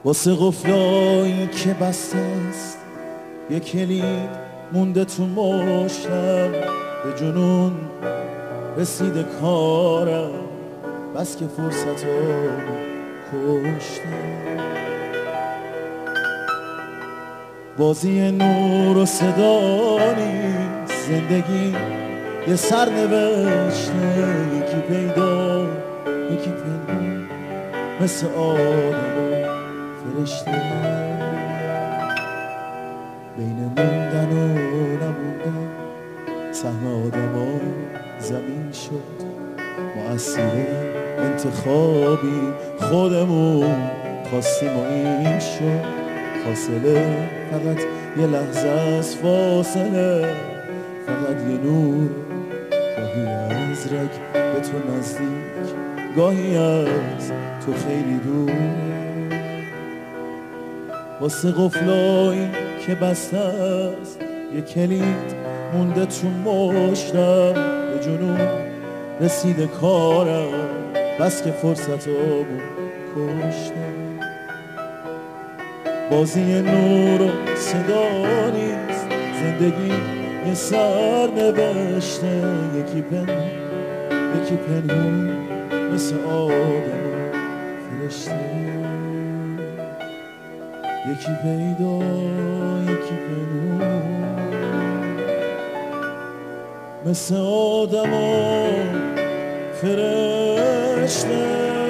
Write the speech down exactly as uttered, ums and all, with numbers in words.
واسه قفلایی که بسته است یه کلید مونده تو مشتم، به جنون رسیده کارم بس که فرصت رو کشتم. بازی نور و صدا نیست زندگی یه سرنوشته، یکی پیدا یکی پنهون مثل آدم و فرشته. بین موندن و نموندن سهم آدم ها زمین شد، ما اسیر انتخابی خودمون خواستیم و این شد. فاصله فقط یه لحظه از فاصله، فقط یه نور گاهی از رگ به تو نزدیک، گاهی از تو خیلی دور. واسه قفلایی که بسته است یه کلید مونده تو مشتم، به جنون رسیده کارم بس که فرصت رو کشتم. بازی نور و صدا نیست زندگی یه سر نوشته، یکی پنهون یکی پنهون مثل آدم و فرشته. یکی پیدا یکی پنهون مثل آدم و فرشته.